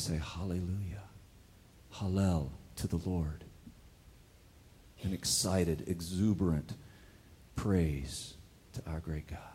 say hallelujah, hallel to the Lord. An excited, exuberant praise to our great God.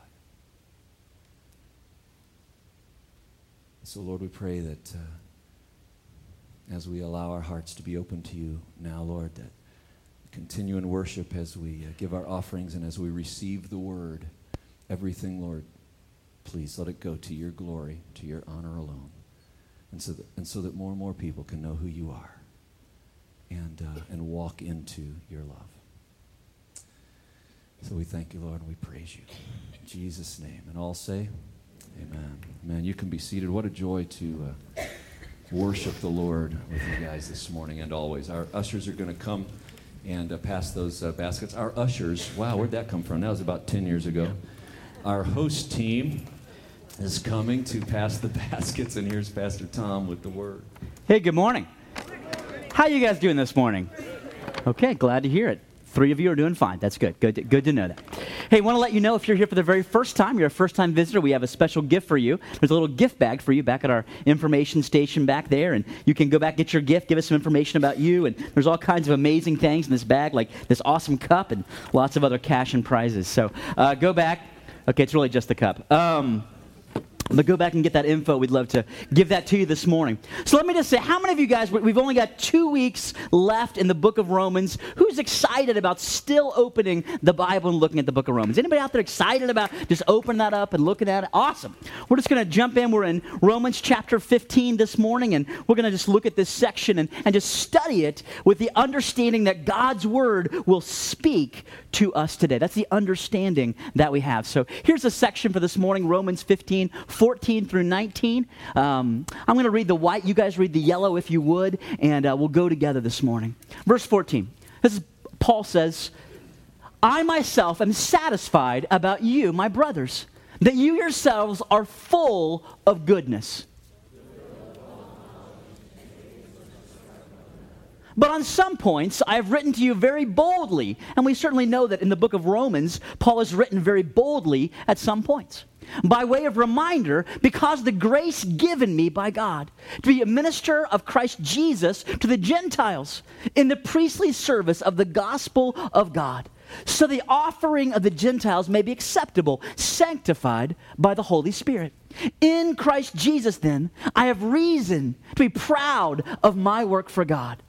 So, Lord, we pray that as we allow our hearts to be open to you now, Lord, that we continue in worship as we give our offerings and as we receive the word, everything, Lord, please let it go to your glory, to your honor alone, and so that more and more people can know who you are and walk into your love. So we thank you, Lord, and we praise you. In Jesus' name. And all say, amen. Amen. You can be seated. What a joy to worship the Lord with you guys this morning and always. Our ushers are going to come and pass those baskets. Our ushers, wow, where'd that come from? That was about 10 years ago. Our host team is coming to pass the baskets, and here's Pastor Tom with the word. Hey, good morning. How you guys doing this morning? Okay, glad to hear it. 3 of you are doing fine. That's good. Good to know that. Hey, I want to let you know if you're here for the very first time, you're a first-time visitor, we have a special gift for you. There's a little gift bag for you back at our information station back there, and you can go back, get your gift, give us some information about you, and there's all kinds of amazing things in this bag, like this awesome cup and lots of other cash and prizes. So go back. Okay, it's really just the cup. But go back and get that info. We'd love to give that to you this morning. So let me just say, how many of you guys, we've only got 2 weeks left in the book of Romans. Who's excited about still opening the Bible and looking at the book of Romans? Anybody out there excited about just opening that up and looking at it? Awesome. We're just going to jump in. We're in Romans chapter 15 this morning, and we're going to just look at this section and just study it with the understanding that God's word will speak to us today. That's the understanding that we have. So here's a section for this morning, Romans 15, 14 through 19. I'm going to read the white. You guys read the yellow if you would, and we'll go together this morning. Verse 14. This is Paul says, I myself am satisfied about you, my brothers, that you yourselves are full of goodness. But on some points, I have written to you very boldly, and we certainly know that in the book of Romans, Paul has written very boldly at some points. By way of reminder, because the grace given me by God to be a minister of Christ Jesus to the Gentiles in the priestly service of the gospel of God, so the offering of the Gentiles may be acceptable, sanctified by the Holy Spirit. In Christ Jesus, then, I have reason to be proud of my work for God.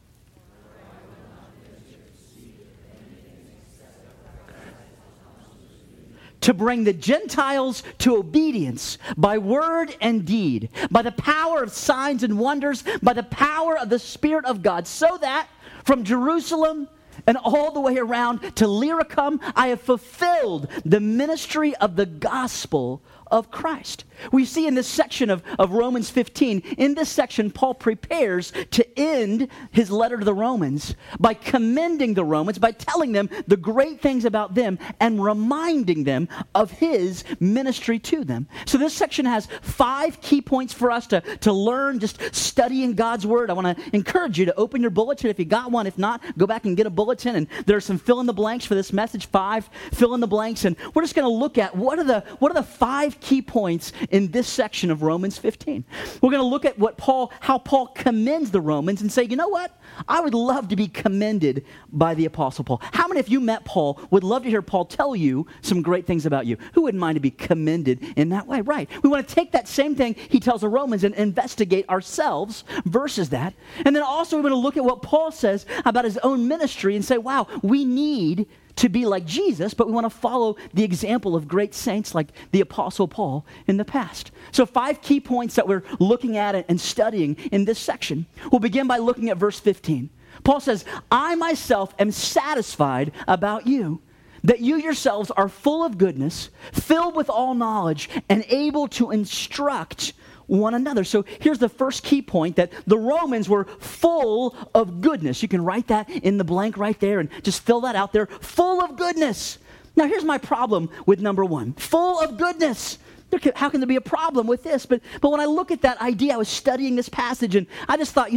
To bring the Gentiles to obedience by word and deed, by the power of signs and wonders, by the power of the Spirit of God, so that from Jerusalem and all the way around to Illyricum, I have fulfilled the ministry of the gospel of Christ. We see in this section of Romans 15, in this section, Paul prepares to end his letter to the Romans by commending the Romans, by telling them the great things about them and reminding them of his ministry to them. So this section has 5 key points for us to learn, just studying God's word. I want to encourage you to open your bulletin if you got one. If not, go back and get a bulletin, and there are some fill-in-the-blanks for this message, 5 fill-in-the-blanks, and we're just going to look at what are the 5 key points in this section of Romans 15. We're going to look at how Paul commends the Romans and say, you know what? I would love to be commended by the Apostle Paul. How many of you met Paul would love to hear Paul tell you some great things about you? Who wouldn't mind to be commended in that way? Right. We want to take that same thing he tells the Romans and investigate ourselves versus that. And then also we're going to look at what Paul says about his own ministry and say, wow, we need to be like Jesus, but we want to follow the example of great saints like the Apostle Paul in the past. So 5 key points that we're looking at and studying in this section. We'll begin by looking at verse 15. Paul says, I myself am satisfied about you, that you yourselves are full of goodness, filled with all knowledge, and able to instruct one another. So here's the first key point, that the Romans were full of goodness. You can write that in the blank right there and just fill that out there. Full of goodness. Now here's my problem with number 1. Full of goodness. How can there be a problem with this? But when I look at that idea, I was studying this passage and I just thought,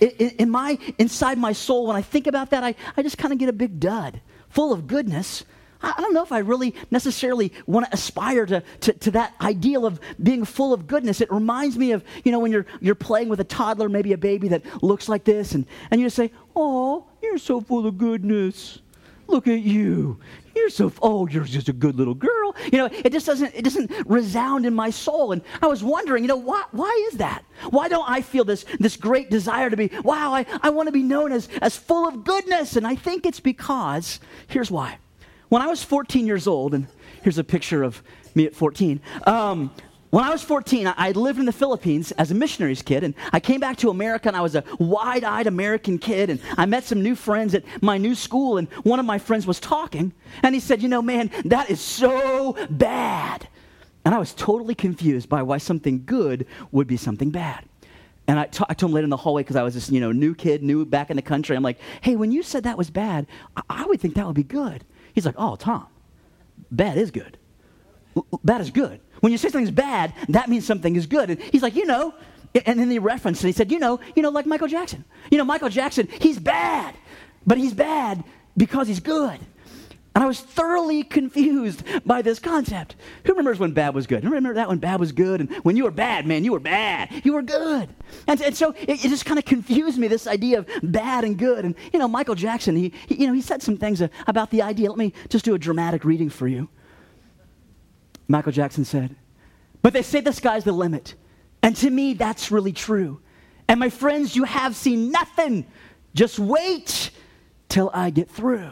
inside my soul, when I think about that, I just kind of get a big dud. Full of goodness. I don't know if I really necessarily want to aspire to that ideal of being full of goodness. It reminds me of, when you're playing with a toddler, maybe a baby that looks like this, and you just say, "Oh, you're so full of goodness. Look at you. You're just a good little girl." It doesn't resound in my soul. And I was wondering, why is that? Why don't I feel this great desire to be, wow, I want to be known as full of goodness? And I think it's because, here's why. When I was 14 years old, and here's a picture of me at 14. When I was 14, I lived in the Philippines as a missionary's kid, and I came back to America, and I was a wide-eyed American kid, and I met some new friends at my new school, and one of my friends was talking, and he said, "Man, that is so bad." And I was totally confused by why something good would be something bad. And I told him later in the hallway, because I was this new kid, new back in the country. I'm like, "Hey, when you said that was bad, I would think that would be good." He's like, "Oh, Tom, bad is good. Bad is good. When you say something's bad, that means something is good." And he's like, and then he referenced and he said, like Michael Jackson. Michael Jackson, he's bad, but he's bad because he's good. And I was thoroughly confused by this concept. Who remembers when bad was good? Remember that when bad was good? And when you were bad, man, you were bad. You were good. And so it just kind of confused me, this idea of bad and good. And, Michael Jackson, he said some things about the idea. Let me just do a dramatic reading for you. Michael Jackson said, "But they say the sky's the limit. And to me, that's really true. And my friends, you have seen nothing. Just wait till I get through."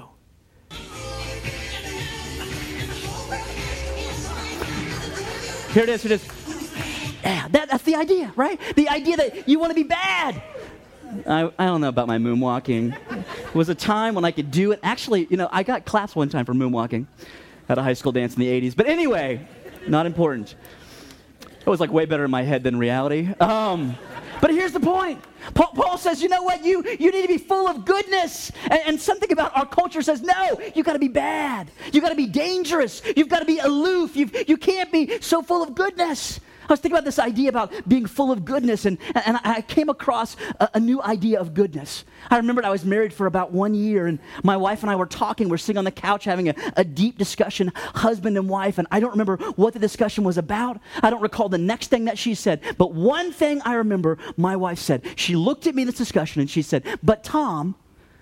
Here it is. Yeah, that's the idea, right? The idea that you want to be bad. I don't know about my moonwalking. It was a time when I could do it. Actually, I got claps one time for moonwalking at a high school dance in the 80s. But anyway, not important. It was way better in my head than reality. But here's the point. Paul says, you know what? You need to be full of goodness. And something about our culture says, no, you got to be bad. You got to be dangerous. You've got to be aloof. You can't be so full of goodness. I was thinking about this idea about being full of goodness, and I came across a new idea of goodness. I remembered I was married for about 1 year, and my wife and I were talking. We're sitting on the couch having a deep discussion, husband and wife, and I don't remember what the discussion was about. I don't recall the next thing that she said, but one thing I remember my wife said. She looked at me in this discussion, and she said, "But Tom,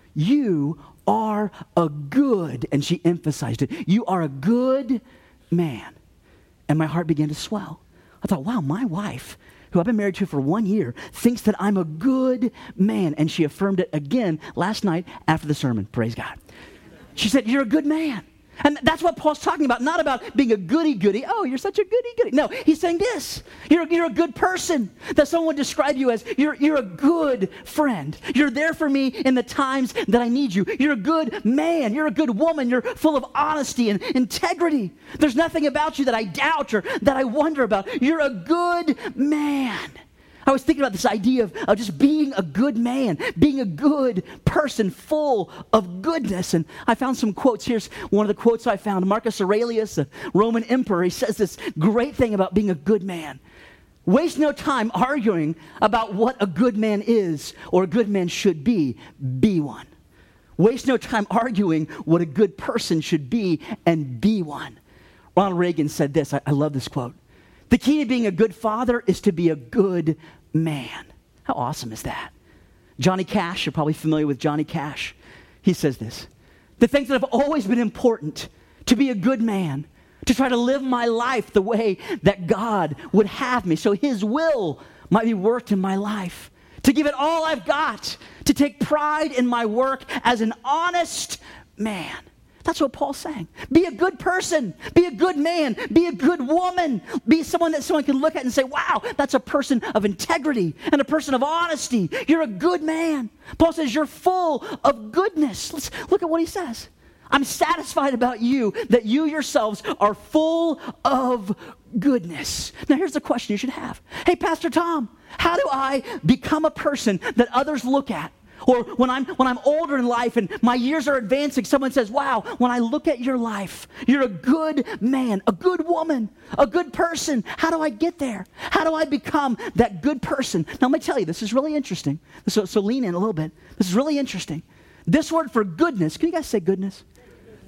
you are a good," and she emphasized it, "you are a good man." And my heart began to swell. I thought, wow, my wife, who I've been married to for 1 year, thinks that I'm a good man. And she affirmed it again last night after the sermon. Praise God. She said, "You're a good man." And that's what Paul's talking about, not about being a goody-goody. "Oh, you're such a goody-goody." No, he's saying this. You're a good person. That someone would describe you as, you're a good friend. You're there for me in the times that I need you. You're a good man. You're a good woman. You're full of honesty and integrity. There's nothing about you that I doubt or that I wonder about. You're a good man. I was thinking about this idea of just being a good man, being a good person full of goodness. And I found some quotes. Here's one of the quotes I found. Marcus Aurelius, a Roman emperor, he says this great thing about being a good man. "Waste no time arguing about what a good man is or a good man should be. Be one." Waste no time arguing what a good person should be, and be one. Ronald Reagan said this. I love this quote. "The key to being a good father is to be a good man." How awesome is that? Johnny Cash, you're probably familiar with Johnny Cash. He says this. "The things that have always been important, to be a good man, to try to live my life the way that God would have me, so his will might be worked in my life, to give it all I've got, to take pride in my work as an honest man." That's what Paul's saying. Be a good person. Be a good man. Be a good woman. Be someone that someone can look at and say, wow, that's a person of integrity and a person of honesty. You're a good man. Paul says you're full of goodness. Let's look at what he says. "I'm satisfied about you that you yourselves are full of goodness." Now here's the question you should have. Hey, Pastor Tom, how do I become a person that others look at? Or when I'm older in life and my years are advancing, someone says, wow, when I look at your life, you're a good man, a good woman, a good person. How do I get there? How do I become that good person? Now, let me tell you, this is really interesting. So lean in a little bit. This is really interesting. This word for goodness, can you guys say goodness?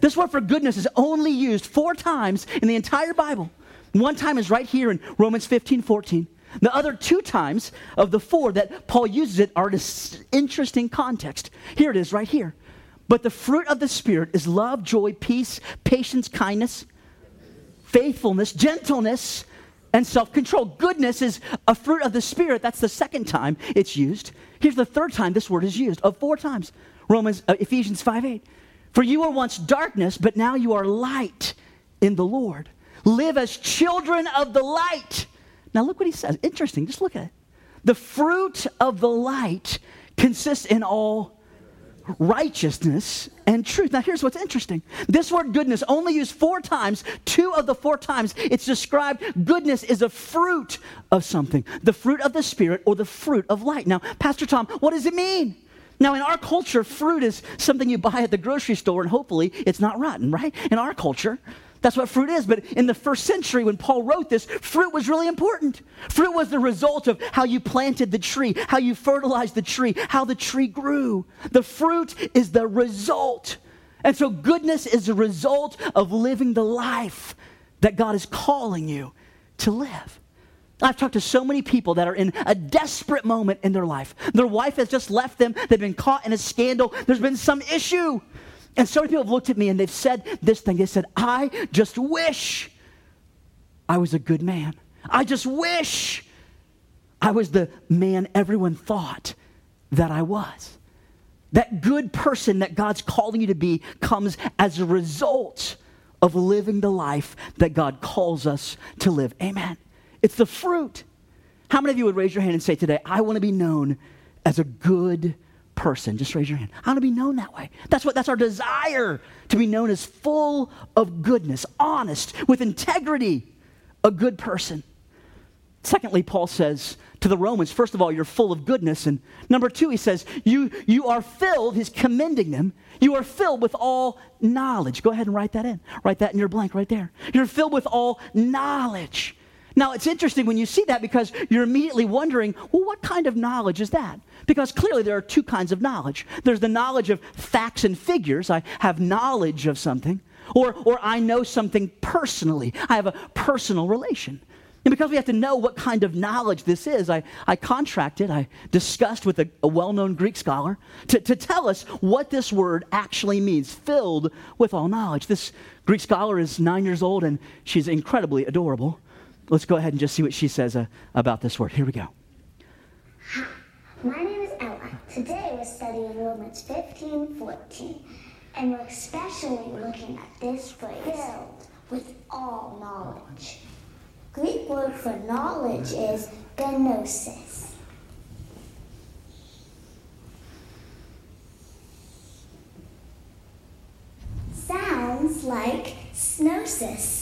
This word for goodness is only used 4 times in the entire Bible. One time is right here in Romans 15:14. The other 2 times of the 4 that Paul uses it are this interesting context. Here it is right here. But the fruit of the Spirit is love, joy, peace, patience, kindness, faithfulness, gentleness, and self-control. Goodness is a fruit of the Spirit. That's the 2nd time it's used. Here's the 3rd time this word is used, of 4 times. Ephesians 5:8. For you were once darkness, but now you are light in the Lord. Live as children of the light. Now look what he says. Interesting. Just look at it. The fruit of the light consists in all righteousness and truth. Now here's what's interesting. This word goodness only used 4 times. 2 of the 4 times it's described goodness is a fruit of something. The fruit of the Spirit or the fruit of light. Now, Pastor Tom, what does it mean? Now, in our culture, fruit is something you buy at the grocery store and hopefully it's not rotten, right? In our culture, that's what fruit is. But in the 1st century, when Paul wrote this, fruit was really important. Fruit was the result of how you planted the tree, how you fertilized the tree, how the tree grew. The fruit is the result. And so goodness is the result of living the life that God is calling you to live. I've talked to so many people that are in a desperate moment in their life. Their wife has just left them. They've been caught in a scandal. There's been some issue. And so many people have looked at me and they've said this thing. They said, I just wish I was a good man. I just wish I was the man everyone thought that I was. That good person that God's calling you to be comes as a result of living the life that God calls us to live. Amen. It's the fruit. How many of you would raise your hand and say today, I want to be known as a good person? Just raise your hand. I want to be known that way. That's our desire, to be known as full of goodness, honest, with integrity, a good person. Secondly, Paul says to the Romans, first of all, you're full of goodness. And number 2, he says, you are filled, he's commending them, you are filled with all knowledge. Go ahead and write that in. Write that in your blank right there. You're filled with all knowledge. Now, it's interesting when you see that because you're immediately wondering, well, what kind of knowledge is that? Because clearly there are 2 kinds of knowledge. There's the knowledge of facts and figures. I have knowledge of something. Or I know something personally. I have a personal relation. And because we have to know what kind of knowledge this is, I discussed with a well-known Greek scholar to tell us what this word actually means, filled with all knowledge. This Greek scholar is 9 years old and she's incredibly adorable. Let's go ahead and just see what she says about this word. Here we go. Hi, my name is Ella. Today we're studying Romans 15:14, and we're especially looking at this phrase, filled with all knowledge. Greek word for knowledge is gnosis. Sounds like snosis.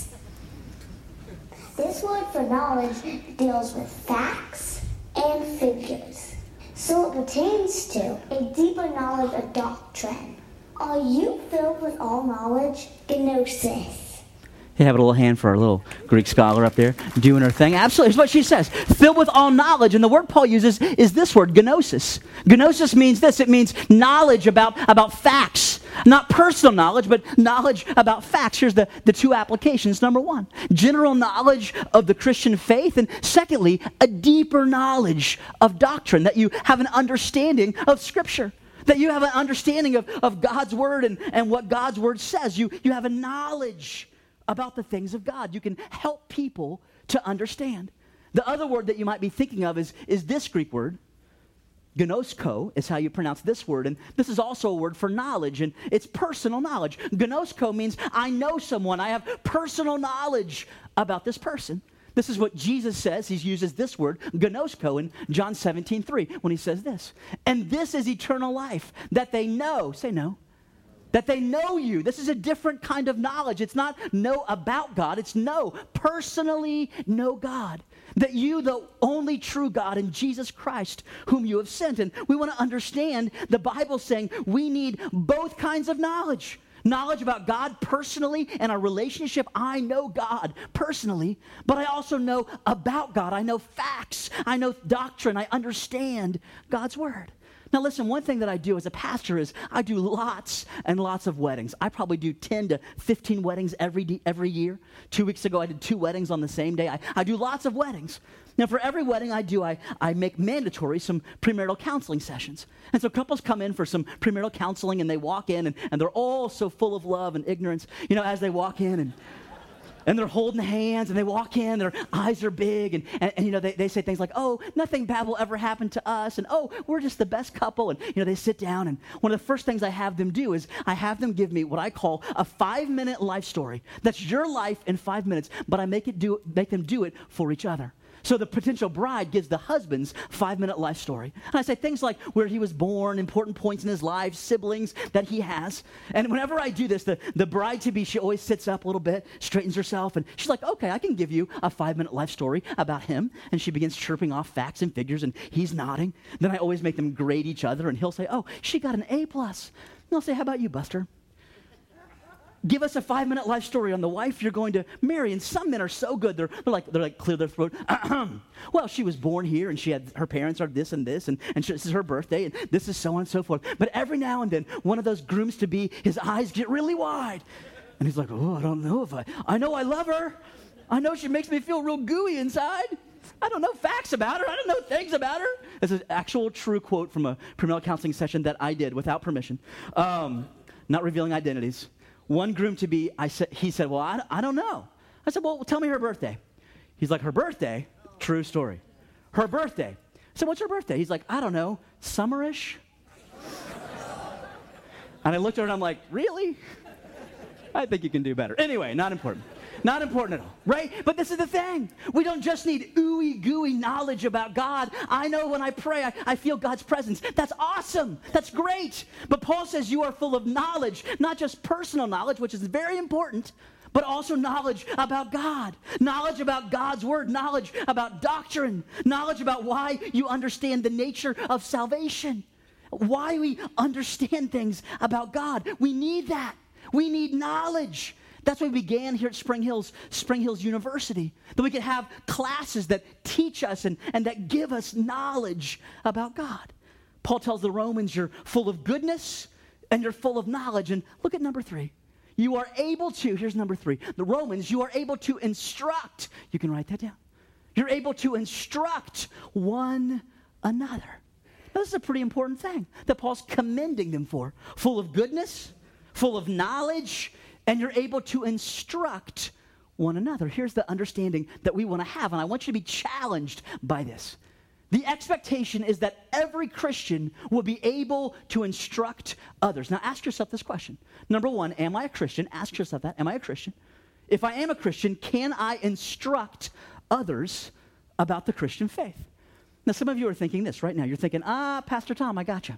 This word for knowledge deals with facts and figures. So it pertains to a deeper knowledge of doctrine. Are you filled with all knowledge? Gnosis. You have a little hand for our little Greek scholar up there doing her thing. Absolutely. Here's what she says. Filled with all knowledge. And the word Paul uses is this word, gnosis. Gnosis means this. It means knowledge about facts. Not personal knowledge, but knowledge about facts. Here's the 2 applications. Number 1, general knowledge of the Christian faith. And secondly, a deeper knowledge of doctrine, that you have an understanding of Scripture. That you have an understanding of God's Word and what God's Word says. You have a knowledge about the things of God. You can help people to understand. The other word that you might be thinking of is this Greek word. Gnosko is how you pronounce this word. And this is also a word for knowledge, and it's personal knowledge. Gnosko means I know someone. I have personal knowledge about this person. This is what Jesus says. He uses this word, gnosko, in John 17:3 when he says this. And this is eternal life, that they know, say no, that they know you. This is a different kind of knowledge. It's not know about God. It's personally know God. That you, the only true God, and Jesus Christ, whom you have sent. And we want to understand the Bible saying we need both kinds of knowledge. Knowledge about God personally and our relationship. I know God personally, but I also know about God. I know facts. I know doctrine. I understand God's Word. Now listen, one thing that I do as a pastor is I do lots and lots of weddings. I probably do 10 to 15 weddings every year. 2 weeks ago, I did 2 weddings on the same day. I do lots of weddings. Now, for every wedding I do, I make mandatory some premarital counseling sessions. And so couples come in for some premarital counseling, and they walk in, and they're all so full of love and ignorance, as they walk in, and they're holding hands, and they walk in, their eyes are big, and they say things like, oh, nothing bad will ever happen to us, and oh, we're just the best couple, and they sit down, and one of the first things I have them do is I have them give me what I call a 5-minute life story. That's your life in 5 minutes, but I make them do it for each other. So the potential bride gives the husband's 5-minute life story. And I say things like where he was born, important points in his life, siblings that he has. And whenever I do this, the bride-to-be, she always sits up a little bit, straightens herself, and she's like, okay, I can give you a 5-minute life story about him. And she begins chirping off facts and figures, and he's nodding. Then I always make them grade each other, and he'll say, oh, she got an A+. And I'll say, how about you, Buster? Give us a 5-minute life story on the wife you're going to marry. And some men are so good, they're like clear their throat. Well, she was born here, and her parents are this, and this is her birthday, and this is so on and so forth. But every now and then, one of those grooms-to-be, his eyes get really wide. And he's like, oh, I don't know if I know I love her. I know she makes me feel real gooey inside. I don't know facts about her. I don't know things about her. This is an actual true quote from a premarital counseling session that I did without permission. Not revealing identities. One groom-to-be, he said, well, I don't know. I said, well, tell me her birthday. He's like, her birthday? True story. Her birthday. I said, what's her birthday? He's like, I don't know, summerish? And I looked at her and I'm like, really? I think you can do better. Anyway, not important. Not important at all, right? But this is the thing. We don't just need ooey gooey knowledge about God. I know when I pray, I feel God's presence. That's awesome. That's great. But Paul says you are full of knowledge, not just personal knowledge, which is very important, but also knowledge about God, knowledge about God's word, knowledge about doctrine, knowledge about why you understand the nature of salvation, why we understand things about God. We need that. We need knowledge. That's why we began here at Spring Hills University, that we could have classes that teach us and that give us knowledge about God. Paul tells the Romans, you're full of goodness and you're full of knowledge. And look at number 3. You are able to, here's number 3, the Romans, you are able to instruct. You can write that down. You're able to instruct one another. Now, this is a pretty important thing that Paul's commending them for. Full of goodness, full of knowledge, and you're able to instruct one another. Here's the understanding that we want to have, and I want you to be challenged by this. The expectation is that every Christian will be able to instruct others. Now, ask yourself this question. Number 1, am I a Christian? Ask yourself that. Am I a Christian? If I am a Christian, can I instruct others about the Christian faith? Now, some of you are thinking this right now. You're thinking, Pastor Tom, I gotcha.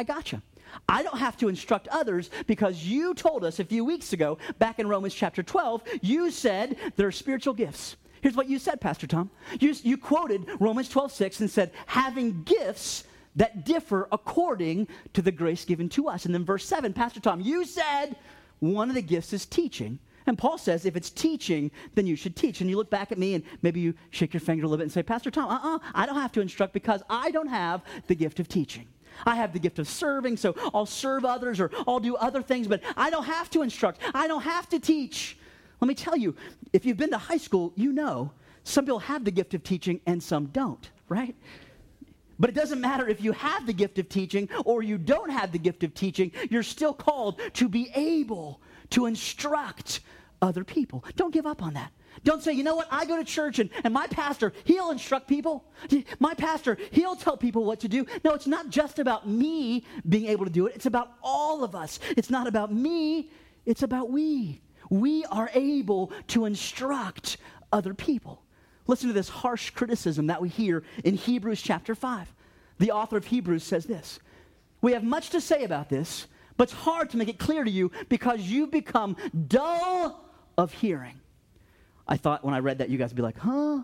I don't have to instruct others because you told us a few weeks ago, back in Romans chapter 12, you said there are spiritual gifts. Here's what you said, Pastor Tom. You quoted Romans 12:6 and said, having gifts that differ according to the grace given to us. And then verse 7, Pastor Tom, you said one of the gifts is teaching. And Paul says, if it's teaching, then you should teach. And you look back at me and maybe you shake your finger a little bit and say, Pastor Tom, I don't have to instruct because I don't have the gift of teaching. I have the gift of serving, so I'll serve others or I'll do other things, but I don't have to instruct. I don't have to teach. Let me tell you, if you've been to high school, you know some people have the gift of teaching and some don't, right? But it doesn't matter if you have the gift of teaching or you don't have the gift of teaching, you're still called to be able to instruct other people. Don't give up on that. Don't say, you know what, I go to church and my pastor, he'll instruct people. My pastor, he'll tell people what to do. No, it's not just about me being able to do it. It's about all of us. It's not about me. It's about we. We are able to instruct other people. Listen to this harsh criticism that we hear in Hebrews chapter 5. The author of Hebrews says this, we have much to say about this, but it's hard to make it clear to you because you've become dull of hearing. I thought when I read that, you guys would be like, huh?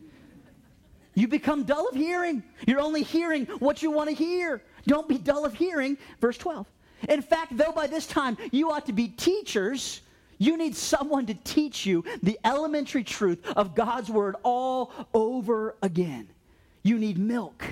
You become dull of hearing. You're only hearing what you want to hear. Don't be dull of hearing. Verse 12. In fact, though by this time you ought to be teachers, you need someone to teach you the elementary truth of God's word all over again. You need milk,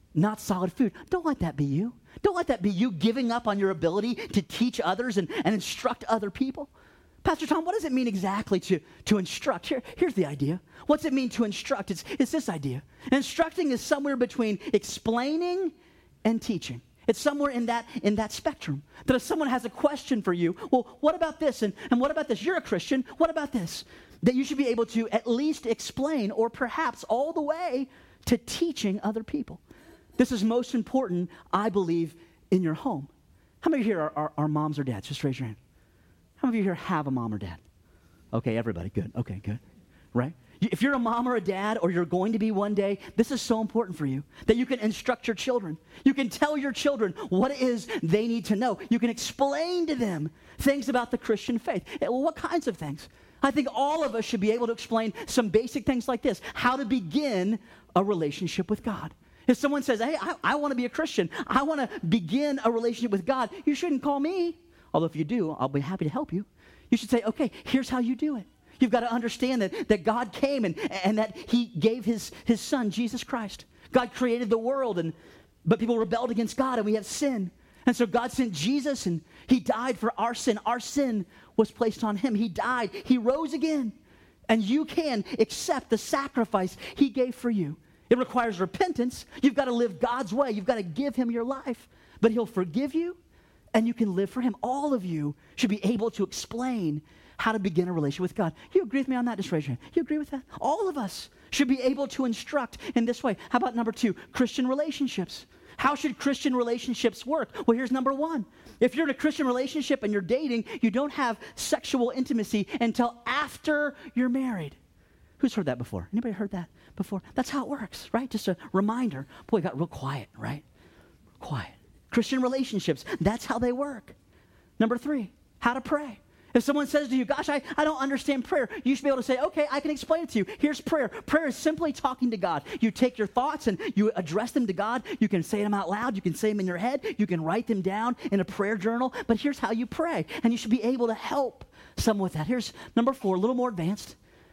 not solid food. Don't let that be you. Don't let that be you giving up on your ability to teach others and instruct other people. Pastor Tom, what does it mean exactly to instruct? Here's the idea. What's it mean to instruct? It's this idea. Instructing is somewhere between explaining and teaching. It's somewhere in that spectrum. That if someone has a question for you, well, what about this? And what about this? You're a Christian. What about this? That you should be able to at least explain, or perhaps all the way to teaching other people. This is most important, I believe, in your home. How many of you here are moms or dads? Just raise your hand. How many of you here have a mom or dad? Okay, everybody. Good. Okay, good. Right? If you're a mom or a dad, or you're going to be one day, this is so important for you, that you can instruct your children. You can tell your children what it is they need to know. You can explain to them things about the Christian faith. Well, what kinds of things? I think all of us should be able to explain some basic things like this: how to begin a relationship with God. If someone says, hey, I want to be a Christian, I want to begin a relationship with God, you shouldn't call me. Although if you do, I'll be happy to help you. You should say, okay, here's how you do it. You've got to understand that God came and that he gave his son, Jesus Christ. God created the world, but people rebelled against God, and we have sin. And so God sent Jesus, and he died for our sin. Our sin was placed on him. He died. He rose again. And you can accept the sacrifice he gave for you. It requires repentance. You've got to live God's way. You've got to give him your life. But he'll forgive you, and you can live for him. All of you should be able to explain how to begin a relationship with God. You agree with me on that? Just raise your hand. You agree with that? All of us should be able to instruct in this way. How about number 2, Christian relationships? How should Christian relationships work? Well, here's number 1. If you're in a Christian relationship and you're dating, you don't have sexual intimacy until after you're married. Who's heard that before? Anybody heard that before? That's how it works, right? Just a reminder. Boy, it got real quiet, right? Quiet. Christian relationships, that's how they work. Number 3, how to pray. If someone says to you, gosh, I don't understand prayer, you should be able to say, okay, I can explain it to you. Here's prayer. Prayer is simply talking to God. You take your thoughts and you address them to God. You can say them out loud. You can say them in your head. You can write them down in a prayer journal. But here's how you pray. And you should be able to help someone with that. Here's number 4, a little more advanced.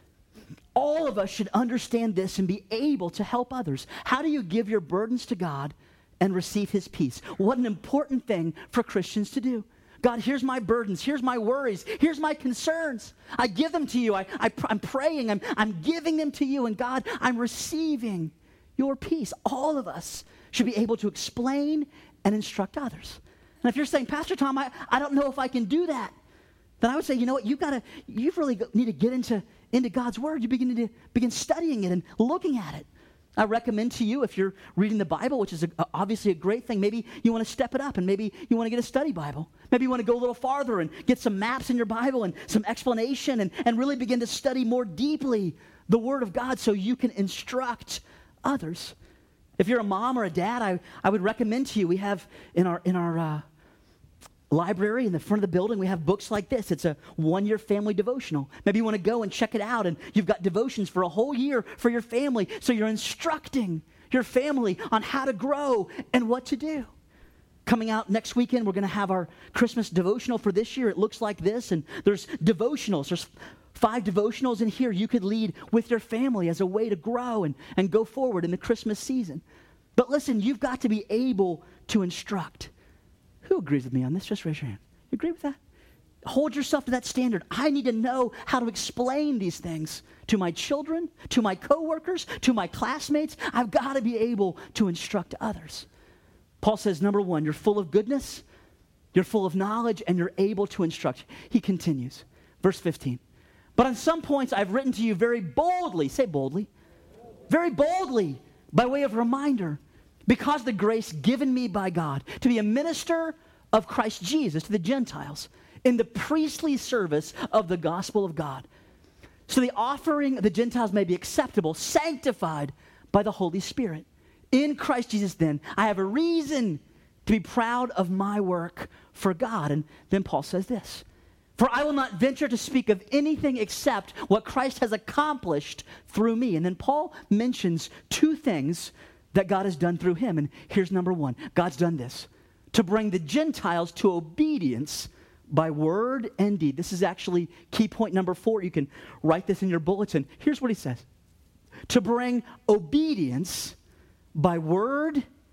All of us should understand this and be able to help others. How do you give your burdens to God and receive his peace? What an important thing for Christians to do. God, here's my burdens. Here's my worries. Here's my concerns. I give them to you. I'm praying. I'm giving them to you. And God, I'm receiving your peace. All of us should be able to explain and instruct others. And if you're saying, Pastor Tom, I don't know if I can do that, then I would say, you know what, you really need to get into God's word. You begin studying it and looking at it. I recommend to you, if you're reading the Bible, which is obviously a great thing, maybe you want to step it up and maybe you want to get a study Bible. Maybe you want to go a little farther and get some maps in your Bible and some explanation and really begin to study more deeply the Word of God so you can instruct others. If you're a mom or a dad, I would recommend to you, we have in our library in the front of the building, we have books like this. It's a 1-year family devotional. Maybe you want to go and check it out, and you've got devotions for a whole year for your family, so you're instructing your family on how to grow and what to do. Coming out next weekend, we're going to have our Christmas devotional for this year. It looks like this, and there's devotionals. There's 5 devotionals in here you could lead with your family as a way to grow and go forward in the Christmas season. But listen, you've got to be able to instruct. Who agrees with me on this? Just raise your hand. You agree with that? Hold yourself to that standard. I need to know how to explain these things to my children, to my coworkers, to my classmates. I've got to be able to instruct others. Paul says, number 1, you're full of goodness, you're full of knowledge, and you're able to instruct. He continues, verse 15. But on some points I've written to you very boldly, say boldly, very boldly, by way of reminder, because the grace given me by God to be a minister of Christ Jesus to the Gentiles in the priestly service of the gospel of God. So the offering of the Gentiles may be acceptable, sanctified by the Holy Spirit. In Christ Jesus then, I have a reason to be proud of my work for God. And then Paul says this, for I will not venture to speak of anything except what Christ has accomplished through me. And then Paul mentions 2 things that God has done through him. And here's number 1. God's done this to bring the Gentiles to obedience by word and deed. This is actually key point number 4. You can write this in your bulletin. Here's what he says. To bring obedience by word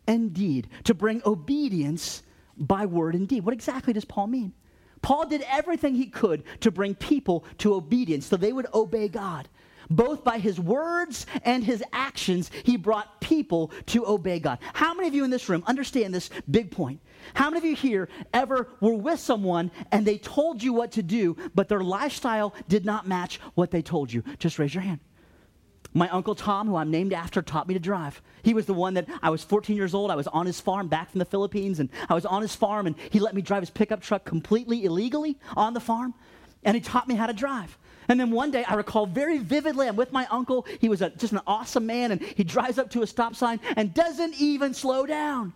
and deed, to bring obedience by word and deed. What exactly does Paul mean? Paul did everything he could to bring people to obedience so they would obey God. Both by his words and his actions, he brought people to obey God. How many of you in this room understand this big point? How many of you here ever were with someone and they told you what to do, but their lifestyle did not match what they told you? Just raise your hand. My Uncle Tom, who I'm named after, taught me to drive. He was the one that I was 14 years old. I was on his farm back from the Philippines, and I was on his farm, and he let me drive his pickup truck completely illegally on the farm, and he taught me how to drive. And then one day, I recall very vividly, I'm with my uncle. He was just an awesome man, and he drives up to a stop sign and doesn't even slow down.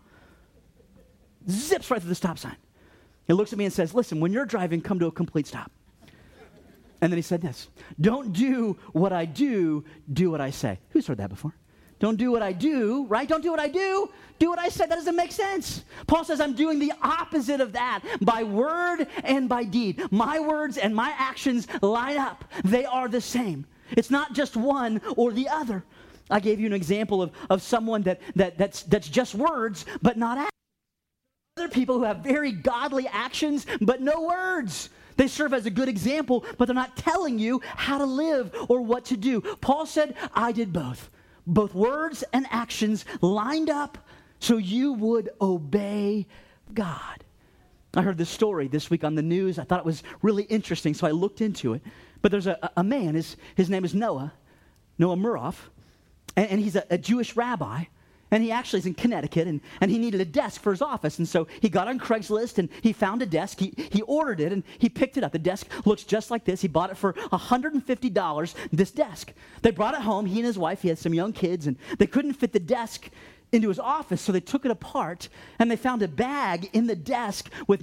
Zips right through the stop sign. He looks at me and says, listen, when you're driving, come to a complete stop. And then he said this, don't do what I do what I say. Who's heard that before? Don't do what I do, right? Don't do what I do what I say. That doesn't make sense. Paul says I'm doing the opposite of that by word and by deed. My words and my actions line up. They are the same. It's not just one or the other. I gave you an example of someone that's just words but not actions. Other people who have very godly actions but no words. They serve as a good example, but they're not telling you how to live or what to do. Paul said, I did both. Both words and actions lined up so you would obey God. I heard this story this week on the news. I thought it was really interesting, so I looked into it. But there's a man, his name is Noah Murov, and he's a Jewish rabbi. And he actually is in Connecticut, and he needed a desk for his office. And so he got on Craigslist, and he found a desk. He ordered it, and he picked it up. The desk looks just like this. He bought it for $150, this desk. They brought it home, he and his wife. He had some young kids, and they couldn't fit the desk into his office, so they took it apart, and they found a bag in the desk with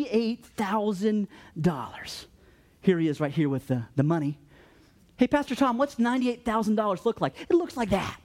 $98,000. Here he is right here with the money. Hey, Pastor Tom, what's $98,000 look like? It looks like that.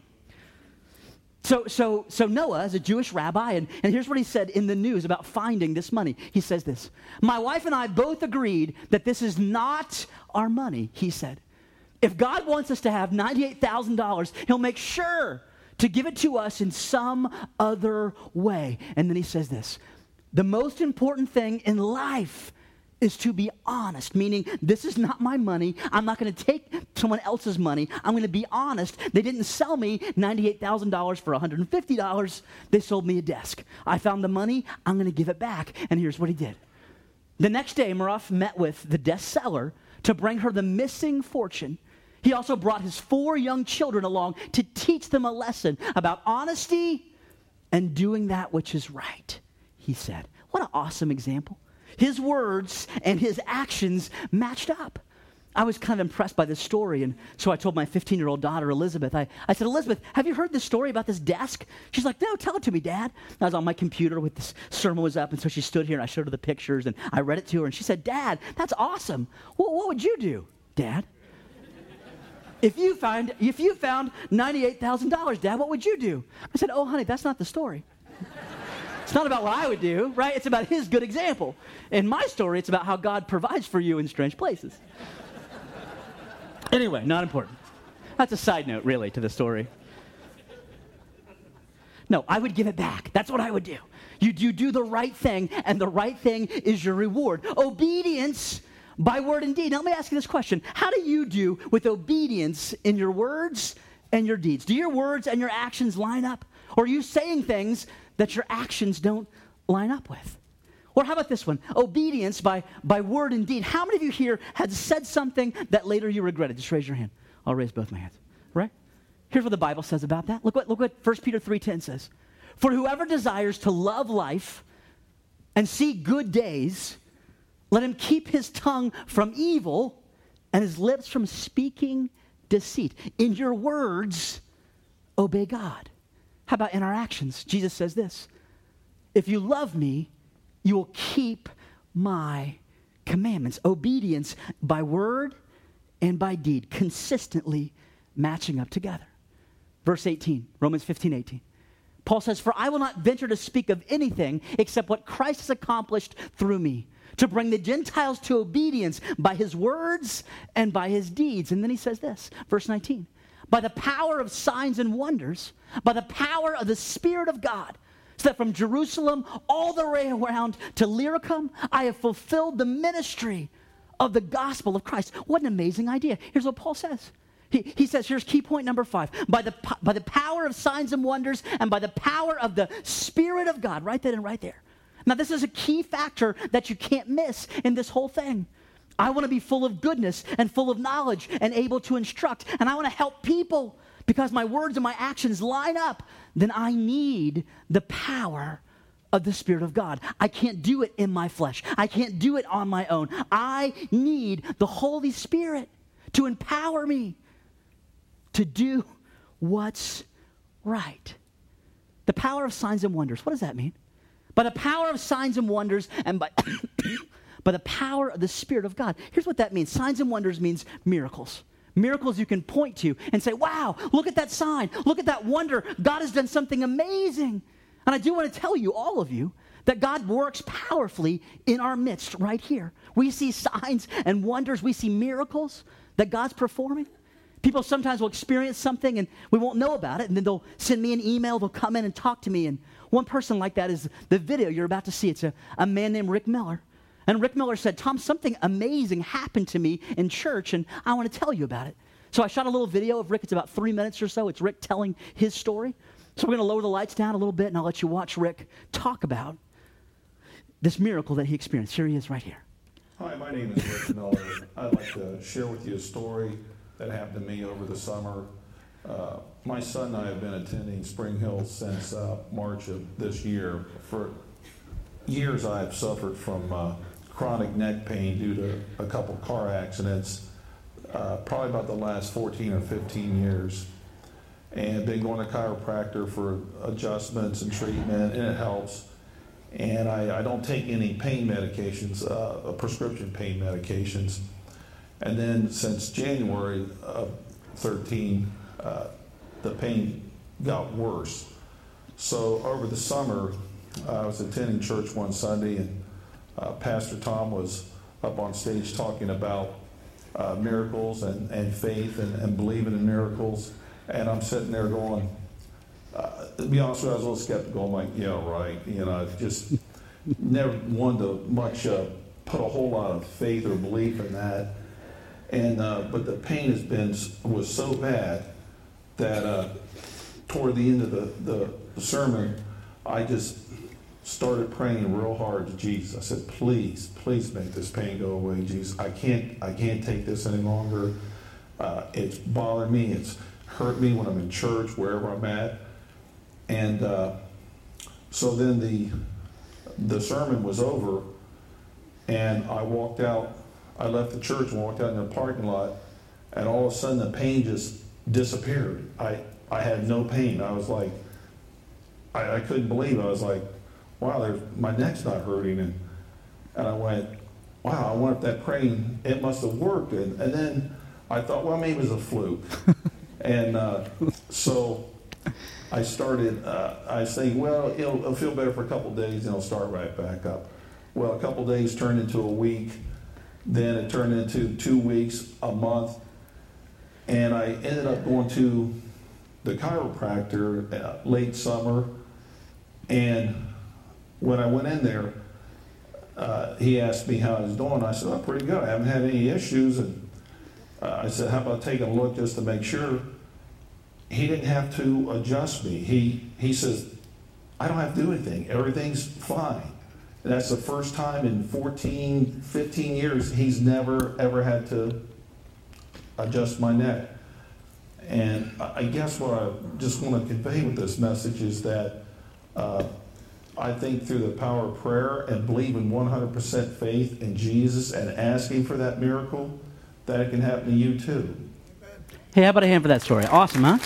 So Noah is a Jewish rabbi, and here's what he said in the news about finding this money. He says this, my wife and I both agreed that this is not our money, he said. If God wants us to have $98,000, he'll make sure to give it to us in some other way. And then he says this, the most important thing in life is to be honest, meaning this is not my money. I'm not going to take someone else's money. I'm going to be honest. They didn't sell me $98,000 for $150. They sold me a desk. I found the money. I'm going to give it back. And here's what he did. The next day, Murov met with the desk seller to bring her the missing fortune. He also brought his 4 young children along to teach them a lesson about honesty and doing that which is right, he said. What an awesome example. His words and his actions matched up. I was kind of impressed by this story, and so I told my 15-year-old daughter, Elizabeth, I said, Elizabeth, have you heard this story about this desk? She's like, no, tell it to me, Dad. I was on my computer with this sermon was up, and so she stood here, and I showed her the pictures, and I read it to her, and she said, Dad, that's awesome. Well, what would you do, Dad? If you found $98,000, Dad, what would you do? I said, oh, honey, that's not the story. It's not about what I would do, right? It's about his good example. In my story, it's about how God provides for you in strange places. Anyway, not important. That's a side note, really, to the story. No, I would give it back. That's what I would do. You do the right thing, and the right thing is your reward. Obedience by word and deed. Now, let me ask you this question. How do you do with obedience in your words and your deeds? Do your words and your actions line up? Or are you saying things that your actions don't line up with? Or how about this one? Obedience by word and deed. How many of you here had said something that later you regretted? Just raise your hand. I'll raise both my hands. Right? Here's what the Bible says about that. Look what 1 Peter 3:10 says. For whoever desires to love life and see good days, let him keep his tongue from evil and his lips from speaking deceit. In your words, obey God. How about in our actions? Jesus says this, if you love me, you will keep my commandments. Obedience by word and by deed, consistently matching up together. Verse 18, Romans 15:18. Paul says, for I will not venture to speak of anything except what Christ has accomplished through me, to bring the Gentiles to obedience by his words and by his deeds. And then he says this, verse 19. By the power of signs and wonders, by the power of the Spirit of God, so that from Jerusalem all the way around to Illyricum, I have fulfilled the ministry of the gospel of Christ. What an amazing idea. Here's what Paul says. He says, here's key point number 5. By the power of signs and wonders and by the power of the Spirit of God. Write that in right there. Now, this is a key factor that you can't miss in this whole thing. I want to be full of goodness and full of knowledge and able to instruct. And I want to help people because my words and my actions line up. Then I need the power of the Spirit of God. I can't do it in my flesh. I can't do it on my own. I need the Holy Spirit to empower me to do what's right. The power of signs and wonders. What does that mean? By the power of signs and wonders and by the power of the Spirit of God. Here's what that means. Signs and wonders means miracles. Miracles you can point to and say, wow, look at that sign. Look at that wonder. God has done something amazing. And I do want to tell you, all of you, that God works powerfully in our midst right here. We see signs and wonders. We see miracles that God's performing. People sometimes will experience something and we won't know about it. And then they'll send me an email. They'll come in and talk to me. And one person like that is the video you're about to see. It's a man named Rick Miller. And Rick Miller said, Tom, something amazing happened to me in church, and I want to tell you about it. So I shot a little video of Rick. It's about 3 minutes or so. It's Rick telling his story. So we're going to lower the lights down a little bit, and I'll let you watch Rick talk about this miracle that he experienced. Here he is right here. Hi, my name is Rick Miller. I'd like to share with you a story that happened to me over the summer. My son and I have been attending Spring Hill since March of this year. For years I've suffered from chronic neck pain due to a couple car accidents, probably about the last 14 or 15 years. And been going to chiropractor for adjustments and treatment, and it helps. And I don't take any pain medications, prescription pain medications. And then since January of 13, the pain got worse. So over the summer, I was attending church one Sunday, and Pastor Tom was up on stage talking about miracles and faith and believing in miracles. And I'm sitting there going, to be honest with you, I was a little skeptical. I'm like, yeah, right. You know, I just never wanted to much put a whole lot of faith or belief in that. And but the pain was so bad that toward the end of the sermon, I just started praying real hard to Jesus. I said, please make this pain go away, Jesus. I can't take this any longer. It's bothering me. It's hurt me when I'm in church, wherever I'm at. And so then the sermon was over, and I walked out. I left the church and walked out in the parking lot, and all of a sudden the pain just disappeared. I had no pain. I was like, I couldn't believe it. I was like, wow, my neck's not hurting. And I went, wow, I wonder if that praying, it must have worked. And then I thought, well, maybe it was a fluke. And so I started, I was thinking, well, it'll feel better for a couple of days, and it'll start right back up. Well, a couple of days turned into a week. Then it turned into 2 weeks, a month. And I ended up going to the chiropractor late summer. And when I went in there, he asked me how I was doing. I said, oh, pretty good. I haven't had any issues. And I said, how about taking a look just to make sure? He didn't have to adjust me. He says, I don't have to do anything. Everything's fine. And that's the first time in 14, 15 years he's never, ever had to adjust my neck. And I guess what I just want to convey with this message is that I think through the power of prayer and believing 100% faith in Jesus and asking for that miracle, that it can happen to you too. Hey, how about a hand for that story? Awesome, huh?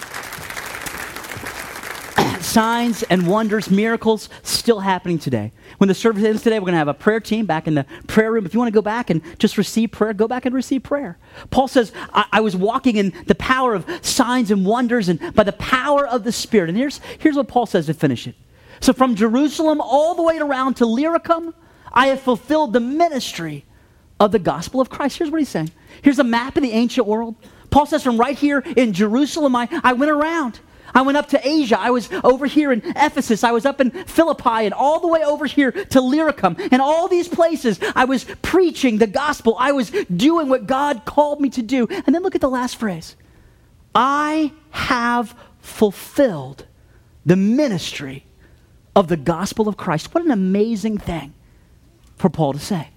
Signs and wonders, miracles still happening today. When the service ends today, we're going to have a prayer team back in the prayer room. If you want to go back and just receive prayer, go back and receive prayer. Paul says, I was walking in the power of signs and wonders and by the power of the Spirit. And here's what Paul says to finish it. So from Jerusalem all the way around to Illyricum, I have fulfilled the ministry of the gospel of Christ. Here's what he's saying. Here's a map of the ancient world. Paul says from right here in Jerusalem, I went around. I went up to Asia. I was over here in Ephesus. I was up in Philippi and all the way over here to Illyricum. And all these places, I was preaching the gospel. I was doing what God called me to do. And then look at the last phrase. I have fulfilled the ministry of the gospel of Christ. What an amazing thing for Paul to say.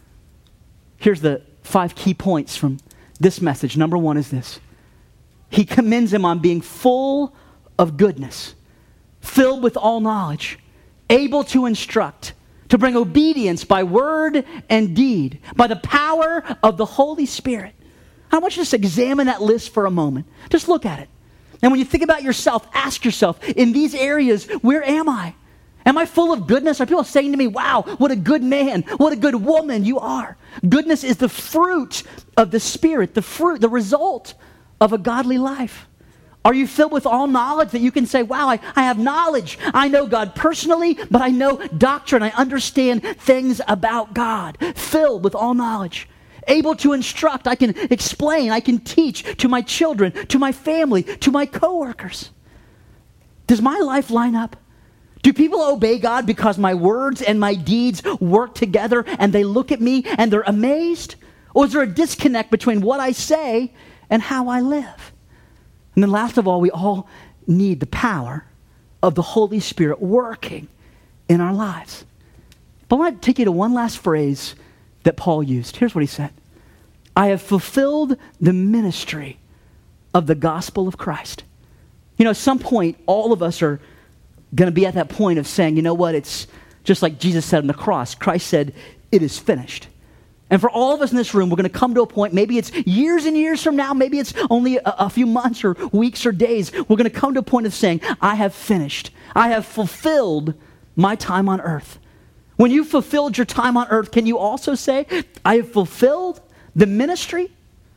Here's the 5 key points from this message. Number 1 is this. He commends him on being full of goodness, filled with all knowledge, able to instruct, to bring obedience by word and deed, by the power of the Holy Spirit. I want you to just examine that list for a moment. Just look at it. And when you think about yourself, ask yourself, in these areas, where am I? Am I full of goodness? Are people saying to me, wow, what a good man, what a good woman you are? Goodness is the fruit of the Spirit, the result of a godly life. Are you filled with all knowledge that you can say, wow, I have knowledge. I know God personally, but I know doctrine. I understand things about God. Filled with all knowledge. Able to instruct. I can explain. I can teach to my children, to my family, to my coworkers. Does my life line up? Do people obey God because my words and my deeds work together and they look at me and they're amazed? Or is there a disconnect between what I say and how I live? And then last of all, we all need the power of the Holy Spirit working in our lives. But I want to take you to one last phrase that Paul used. Here's what he said. I have fulfilled the ministry of the gospel of Christ. You know, at some point, all of us are going to be at that point of saying, you know what, it's just like Jesus said on the cross. Christ said, it is finished. And for all of us in this room, we're going to come to a point, maybe it's years and years from now, maybe it's only a few months or weeks or days, we're going to come to a point of saying, I have finished. I have fulfilled my time on earth. When you fulfilled your time on earth, can you also say, I have fulfilled the ministry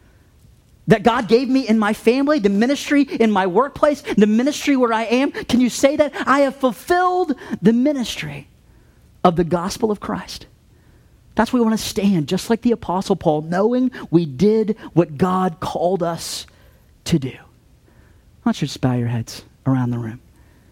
that God gave me in my family, the ministry in my workplace, the ministry where I am? Can you say that? I have fulfilled the ministry of the gospel of Christ. That's where we want to stand, just like the Apostle Paul, knowing we did what God called us to do. Why don't you just bow your heads around the room?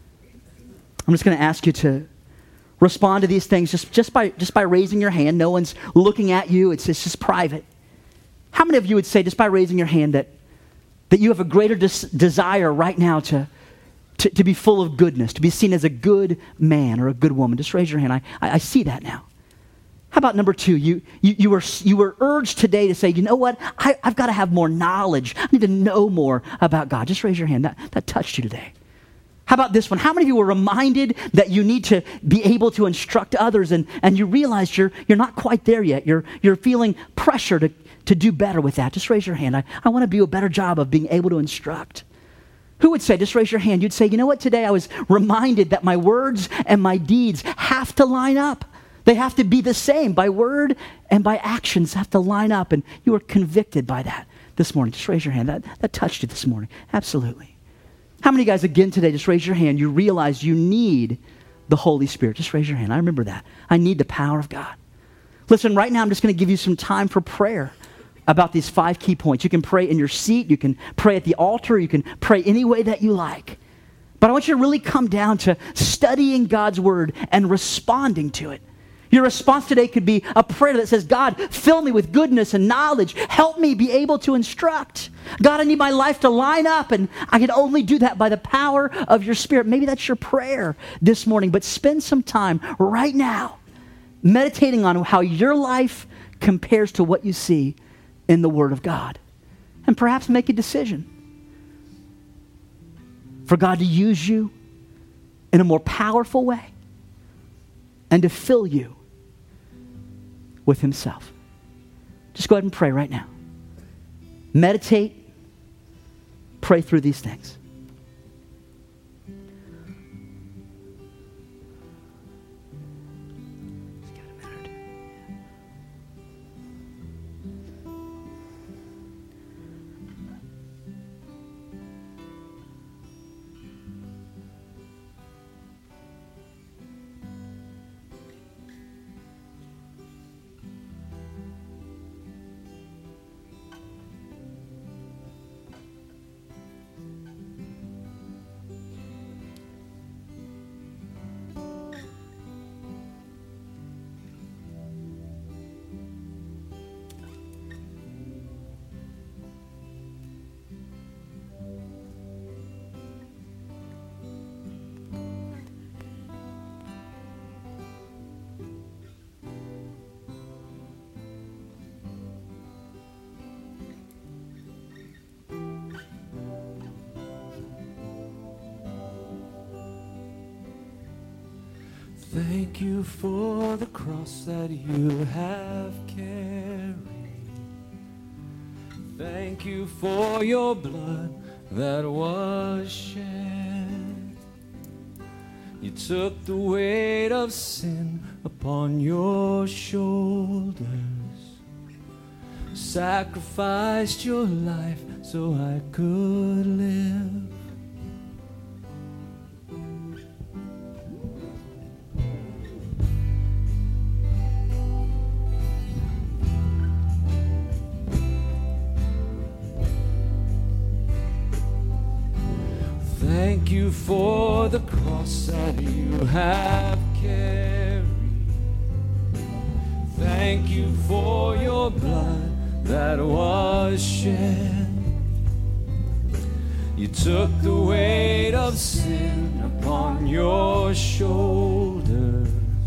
I'm just going to ask you to respond to these things just by raising your hand. No one's looking at you. It's just private. How many of you would say, just by raising your hand, that you have a greater desire right now to be full of goodness, to be seen as a good man or a good woman? Just raise your hand. I see that now. How about number 2? You were urged today to say, you know what? I've got to have more knowledge. I need to know more about God. Just raise your hand. That touched you today. How about this one? How many of you were reminded that you need to be able to instruct others and you realized you're not quite there yet? You're feeling pressure to do better with that. Just raise your hand. I want to do a better job of being able to instruct. Who would say, just raise your hand, you'd say, you know what? Today I was reminded that my words and my deeds have to line up. They have to be the same. By word and by actions have to line up. And you were convicted by that this morning. Just raise your hand. That touched you this morning. Absolutely. How many guys, again today, just raise your hand. You realize you need the Holy Spirit. Just raise your hand. I remember that. I need the power of God. Listen, right now I'm just going to give you some time for prayer about these 5 key points. You can pray in your seat. You can pray at the altar. You can pray any way that you like. But I want you to really come down to studying God's word and responding to it. Your response today could be a prayer that says, God, fill me with goodness and knowledge. Help me be able to instruct. God, I need my life to line up, and I can only do that by the power of your Spirit. Maybe that's your prayer this morning, but spend some time right now meditating on how your life compares to what you see in the Word of God. And perhaps make a decision for God to use you in a more powerful way and to fill you with himself. Just go ahead and pray right now. Meditate. Pray through these things. Thank you for the cross that you have carried. Thank you for your blood that was shed. You took the weight of sin upon your shoulders, sacrificed your life so I could live. Thank you for the cross that you have carried. Thank you for your blood that was shed. You took the weight of sin upon your shoulders,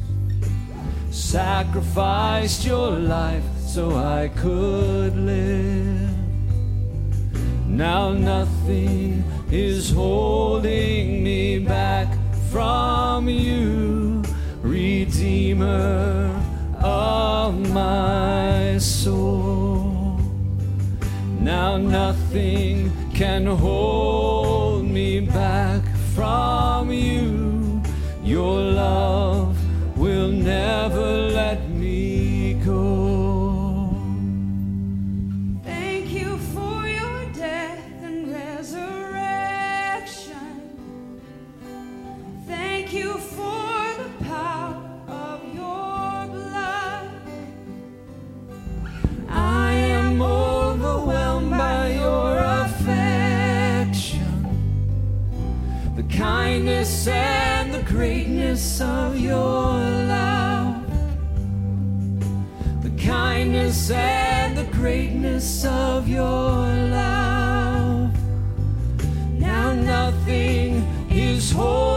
sacrificed your life so I could live. Now nothing is holding me back from you, Redeemer of my soul. Now nothing can hold me back from you. Your love will never let me go. Kindness and the greatness of your love. The kindness and the greatness of your love. Now nothing is holding